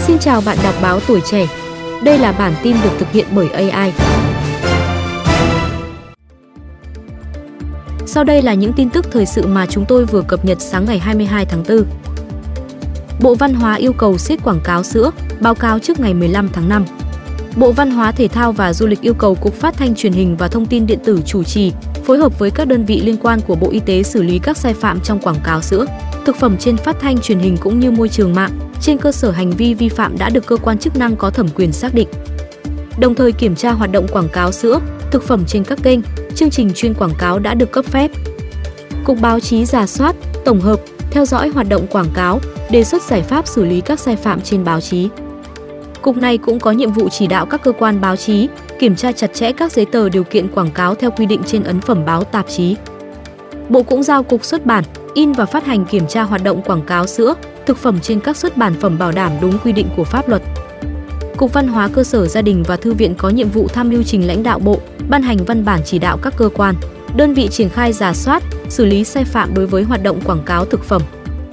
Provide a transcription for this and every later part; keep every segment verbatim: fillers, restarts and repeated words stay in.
Xin chào bạn đọc báo Tuổi Trẻ. Đây là bản tin được thực hiện bởi a i. Sau đây là những tin tức thời sự mà chúng tôi vừa cập nhật sáng ngày hai mươi hai tháng tư. Bộ Văn hóa yêu cầu siết quảng cáo sữa, báo cáo trước ngày mười lăm tháng năm. Bộ Văn hóa Thể thao và Du lịch yêu cầu Cục Phát thanh Truyền hình và Thông tin Điện tử chủ trì, phối hợp với các đơn vị liên quan của Bộ Y tế xử lý các sai phạm trong quảng cáo sữa, thực phẩm trên phát thanh truyền hình cũng như môi trường mạng, trên cơ sở hành vi vi phạm đã được cơ quan chức năng có thẩm quyền xác định. Đồng thời kiểm tra hoạt động quảng cáo sữa, thực phẩm trên các kênh, chương trình chuyên quảng cáo đã được cấp phép. Cục Báo chí rà soát, tổng hợp, theo dõi hoạt động quảng cáo, đề xuất giải pháp xử lý các sai phạm trên báo chí. Cục này cũng có nhiệm vụ chỉ đạo các cơ quan báo chí kiểm tra chặt chẽ các giấy tờ điều kiện quảng cáo theo quy định trên ấn phẩm báo tạp chí. Bộ cũng giao Cục Xuất bản, in và phát hành kiểm tra hoạt động quảng cáo sữa, thực phẩm trên các xuất bản phẩm bảo đảm đúng quy định của pháp luật. Cục Văn hóa Cơ sở Gia đình và Thư viện có nhiệm vụ tham mưu trình lãnh đạo Bộ, ban hành văn bản chỉ đạo các cơ quan, đơn vị triển khai rà soát, xử lý sai phạm đối với hoạt động quảng cáo thực phẩm.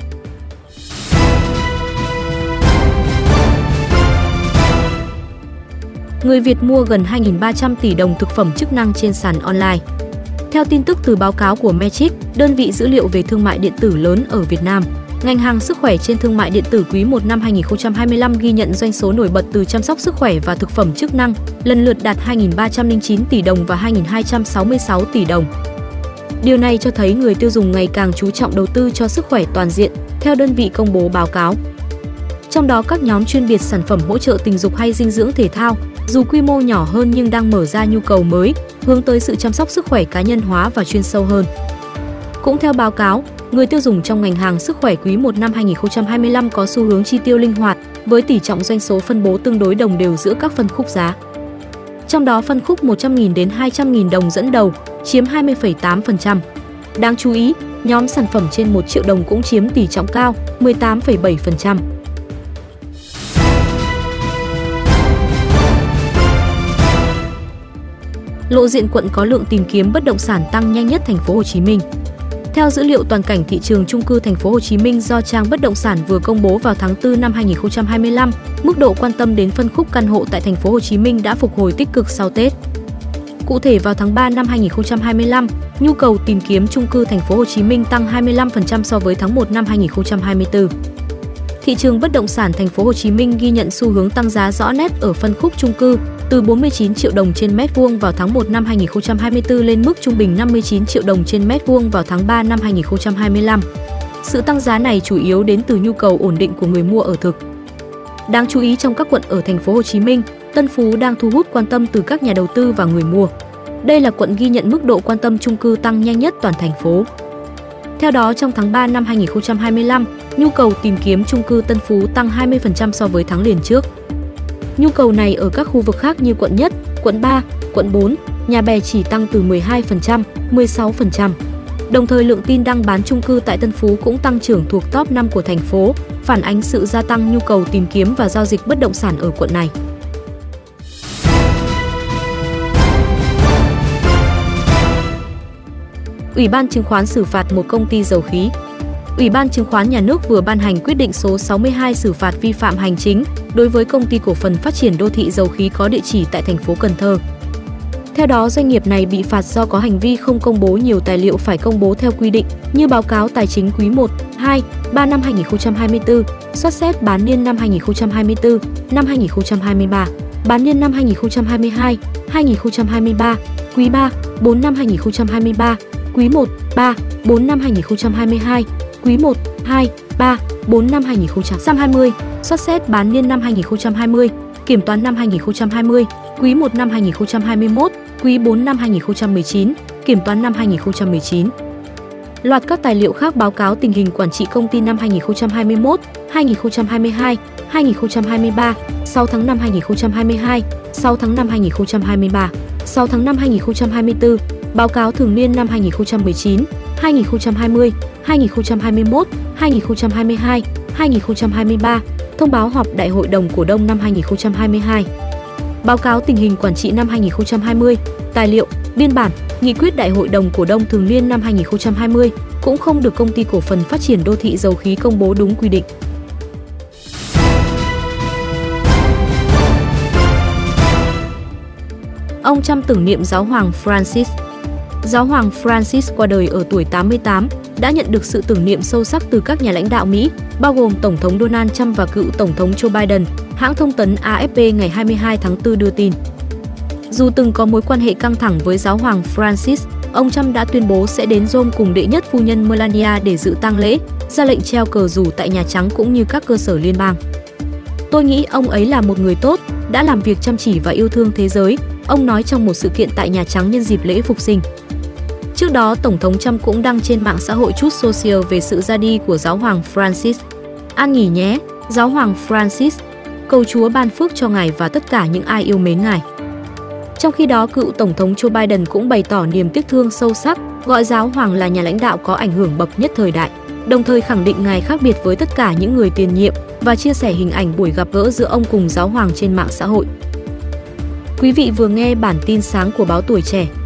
Người Việt mua gần hai nghìn ba trăm tỷ đồng thực phẩm chức năng trên sàn online. Theo tin tức từ báo cáo của Metrics, đơn vị dữ liệu về thương mại điện tử lớn ở Việt Nam, ngành hàng sức khỏe trên thương mại điện tử quý một năm hai nghìn không trăm hai mươi lăm ghi nhận doanh số nổi bật từ chăm sóc sức khỏe và thực phẩm chức năng, lần lượt đạt hai nghìn ba trăm lẻ chín tỷ đồng và hai nghìn hai trăm sáu mươi sáu tỷ đồng. Điều này cho thấy người tiêu dùng ngày càng chú trọng đầu tư cho sức khỏe toàn diện, theo đơn vị công bố báo cáo. Trong đó các nhóm chuyên biệt sản phẩm hỗ trợ tình dục hay dinh dưỡng thể thao, dù quy mô nhỏ hơn nhưng đang mở ra nhu cầu mới, hướng tới sự chăm sóc sức khỏe cá nhân hóa và chuyên sâu hơn. Cũng theo báo cáo, người tiêu dùng trong ngành hàng sức khỏe quý một năm hai nghìn không trăm hai mươi lăm có xu hướng chi tiêu linh hoạt, với tỷ trọng doanh số phân bố tương đối đồng đều giữa các phân khúc giá. Trong đó phân khúc một trăm nghìn đến hai trăm nghìn đồng dẫn đầu, chiếm hai mươi phẩy tám phần trăm. Đáng chú ý, nhóm sản phẩm trên một triệu đồng cũng chiếm tỷ trọng cao, mười tám phẩy bảy phần trăm. Lộ diện quận có lượng tìm kiếm bất động sản tăng nhanh nhất thành phố Hồ Chí Minh. Theo dữ liệu toàn cảnh thị trường chung cư thành phố Hồ Chí Minh do trang Bất động sản vừa công bố vào tháng tư năm hai nghìn không trăm hai mươi lăm, mức độ quan tâm đến phân khúc căn hộ tại thành phố Hồ Chí Minh đã phục hồi tích cực sau Tết. Cụ thể vào tháng ba năm hai nghìn không trăm hai mươi lăm, nhu cầu tìm kiếm chung cư thành phố Hồ Chí Minh tăng hai mươi lăm phần trăm so với tháng một năm hai nghìn không trăm hai mươi tư. Thị trường bất động sản thành phố Hồ Chí Minh ghi nhận xu hướng tăng giá rõ nét ở phân khúc chung cư, từ bốn mươi chín triệu đồng trên mét vuông vào tháng một năm hai nghìn không trăm hai mươi tư lên mức trung bình năm mươi chín triệu đồng trên mét vuông vào tháng ba năm hai nghìn không trăm hai mươi lăm. Sự tăng giá này chủ yếu đến từ nhu cầu ổn định của người mua ở thực. Đáng chú ý trong các quận ở thành phố Hồ Chí Minh, Tân Phú đang thu hút quan tâm từ các nhà đầu tư và người mua. Đây là quận ghi nhận mức độ quan tâm chung cư tăng nhanh nhất toàn thành phố. Theo đó, trong tháng ba năm hai nghìn không trăm hai mươi lăm, nhu cầu tìm kiếm chung cư Tân Phú tăng hai mươi phần trăm so với tháng liền trước. Nhu cầu này ở các khu vực khác như quận Nhất, quận ba, quận bốn, Nhà Bè chỉ tăng từ mười hai phần trăm, mười sáu phần trăm. Đồng thời lượng tin đăng bán chung cư tại Tân Phú cũng tăng trưởng thuộc top năm của thành phố, phản ánh sự gia tăng nhu cầu tìm kiếm và giao dịch bất động sản ở quận này. Ủy ban chứng khoán xử phạt một công ty dầu khí. Ủy ban Chứng khoán Nhà nước vừa ban hành quyết định số sáu mươi hai xử phạt vi phạm hành chính đối với công ty cổ phần phát triển đô thị dầu khí có địa chỉ tại thành phố Cần Thơ. Theo đó, doanh nghiệp này bị phạt do có hành vi không công bố nhiều tài liệu phải công bố theo quy định như báo cáo tài chính quý một, hai, ba năm hai nghìn không trăm hai mươi tư, soát xét bán niên năm hai nghìn không trăm hai mươi tư, năm hai nghìn không trăm hai mươi ba, bán niên năm hai nghìn không trăm hai mươi hai, hai nghìn không trăm hai mươi ba, quý ba, bốn năm hai nghìn không trăm hai mươi ba, quý một, ba, bốn năm hai nghìn không trăm hai mươi hai, quý một, hai, ba, bốn năm hai nghìn không trăm hai mươi, soát xét bán niên năm hai nghìn không trăm hai mươi, kiểm toán năm hai nghìn không trăm hai mươi, quý một năm hai nghìn không trăm hai mươi mốt, quý bốn năm hai nghìn không trăm mười chín, kiểm toán năm hai nghìn không trăm mười chín. Loạt các tài liệu khác báo cáo tình hình quản trị công ty năm hai nghìn không trăm hai mươi mốt, hai nghìn không trăm hai mươi hai, hai nghìn không trăm hai mươi ba, sáu tháng năm hai nghìn không trăm hai mươi hai, sáu tháng năm hai nghìn không trăm hai mươi ba, sáu tháng năm hai nghìn không trăm hai mươi tư, báo cáo thường niên năm hai nghìn không trăm mười chín, hai nghìn không trăm hai mươi, hai nghìn không trăm hai mươi mốt, hai nghìn không trăm hai mươi hai, hai nghìn không trăm hai mươi ba, thông báo họp Đại hội đồng cổ đông năm hai nghìn không trăm hai mươi hai. Báo cáo tình hình quản trị năm hai nghìn không trăm hai mươi, tài liệu, biên bản, nghị quyết Đại hội đồng cổ đông thường niên năm hai nghìn không trăm hai mươi cũng không được công ty cổ phần phát triển đô thị dầu khí công bố đúng quy định. Ông Trump tưởng niệm Giáo hoàng Francis. Giáo hoàng Francis qua đời ở tuổi tám mươi tám, đã nhận được sự tưởng niệm sâu sắc từ các nhà lãnh đạo Mỹ, bao gồm Tổng thống Donald Trump và cựu Tổng thống Joe Biden, hãng thông tấn A F P ngày hai mươi hai tháng tư đưa tin. Dù từng có mối quan hệ căng thẳng với Giáo hoàng Francis, ông Trump đã tuyên bố sẽ đến Rome cùng đệ nhất phu nhân Melania để dự tang lễ, ra lệnh treo cờ rủ tại Nhà Trắng cũng như các cơ sở liên bang. Tôi nghĩ ông ấy là một người tốt, đã làm việc chăm chỉ và yêu thương thế giới, ông nói trong một sự kiện tại Nhà Trắng nhân dịp lễ Phục sinh. Trước đó, Tổng thống Trump cũng đăng trên mạng xã hội Truth Social về sự ra đi của Giáo hoàng Francis. An nghỉ nhé, Giáo hoàng Francis. Cầu Chúa ban phước cho ngài và tất cả những ai yêu mến ngài. Trong khi đó, cựu Tổng thống Joe Biden cũng bày tỏ niềm tiếc thương sâu sắc, gọi Giáo hoàng là nhà lãnh đạo có ảnh hưởng bậc nhất thời đại, đồng thời khẳng định ngài khác biệt với tất cả những người tiền nhiệm và chia sẻ hình ảnh buổi gặp gỡ giữa ông cùng Giáo hoàng trên mạng xã hội. Quý vị vừa nghe bản tin sáng của báo Tuổi Trẻ.